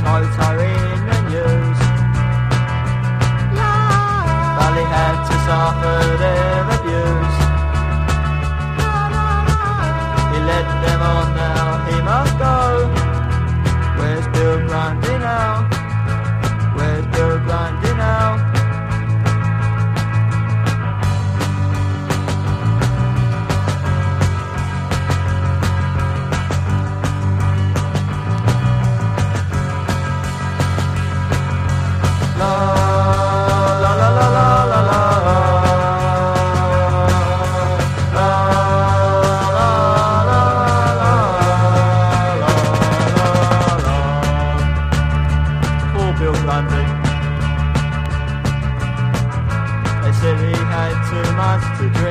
motor in the news. Valley had to suffer their abuse. He let them on now, he must go. Where's Bill Grundy now? Where's Bill Grundy now? Bill Grundy. They said he had too much to drink.